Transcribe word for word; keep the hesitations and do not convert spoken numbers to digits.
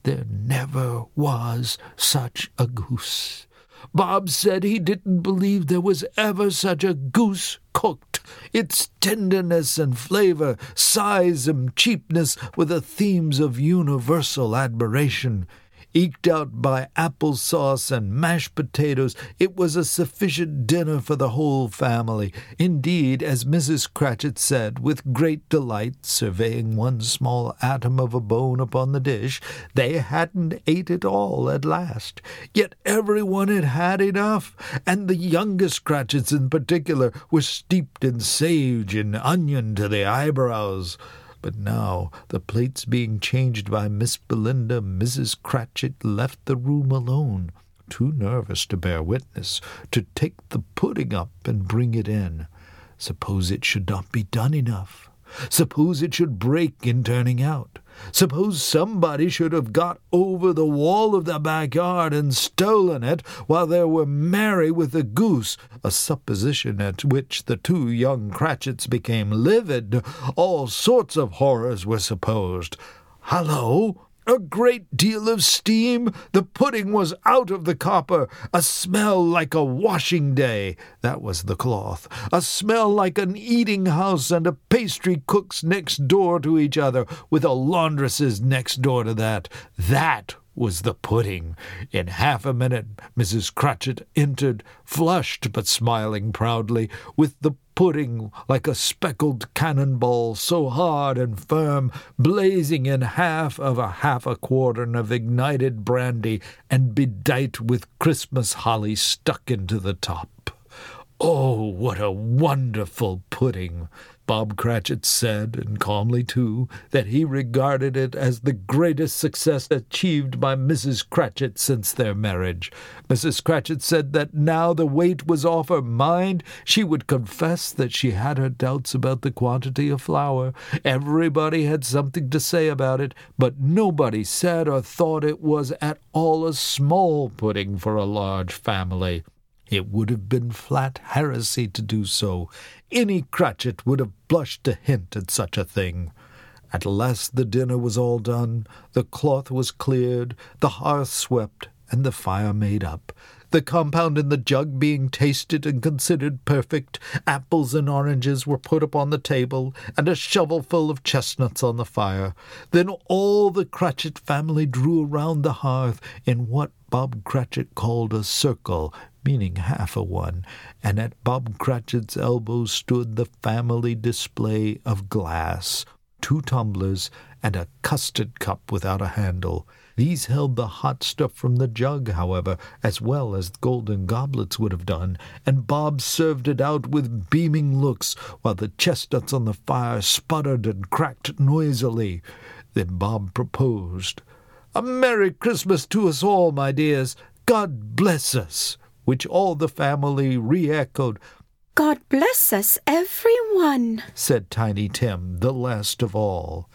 There never was such a goose. Bob said he didn't believe there was ever such a goose cooked. Its tenderness and flavor, size and cheapness were the themes of universal admiration. Eked out by apple sauce and mashed potatoes, it was a sufficient dinner for the whole family. Indeed, as Missus Cratchit said, with great delight, surveying one small atom of a bone upon the dish, they hadn't ate it all at last. Yet everyone had had enough, and the youngest Cratchits in particular were steeped in sage and onion to the eyebrows. But now, the plates being changed by Miss Belinda, Missus Cratchit left the room alone, too nervous to bear witness, to take the pudding up and bring it in. Suppose it should not be done enough? Suppose it should break in turning out? Suppose somebody should have got over the wall of the backyard and stolen it while they were merry with the goose, a supposition at which the two young Cratchits became livid. All sorts of horrors were supposed. Hallo! A great deal of steam. The pudding was out of the copper. A smell like a washing day. That was the cloth. A smell like an eating house and a pastry cook's next door to each other, with a laundress's next door to that. That was the pudding. In half a minute Missus Cratchit entered, flushed but smiling proudly, with the pudding like a speckled cannonball, so hard and firm, blazing in half of a half a quartern of ignited brandy, and bedight with Christmas holly stuck into the top. Oh, what a wonderful pudding! Bob Cratchit said, and calmly too, that he regarded it as the greatest success achieved by Missus Cratchit since their marriage. Missus Cratchit said that now the weight was off her mind, she would confess that she had her doubts about the quantity of flour. Everybody had something to say about it, but nobody said or thought it was at all a small pudding for a large family. It would have been flat heresy to do so. Any Cratchit would have blushed to hint at such a thing. At last the dinner was all done, the cloth was cleared, the hearth swept, and the fire made up. The compound in the jug being tasted and considered perfect, apples and oranges were put upon the table, and a shovelful of chestnuts on the fire. Then all the Cratchit family drew around the hearth in what Bob Cratchit called a circle, meaning half a one, and at Bob Cratchit's elbow stood the family display of glass, two tumblers, and a custard cup without a handle. These held the hot stuff from the jug, however, as well as golden goblets would have done, and Bob served it out with beaming looks, while the chestnuts on the fire sputtered and cracked noisily. Then Bob proposed, "A Merry Christmas to us all, my dears. God bless us," which all the family re-echoed. "God bless us, every one," said Tiny Tim, the last of all.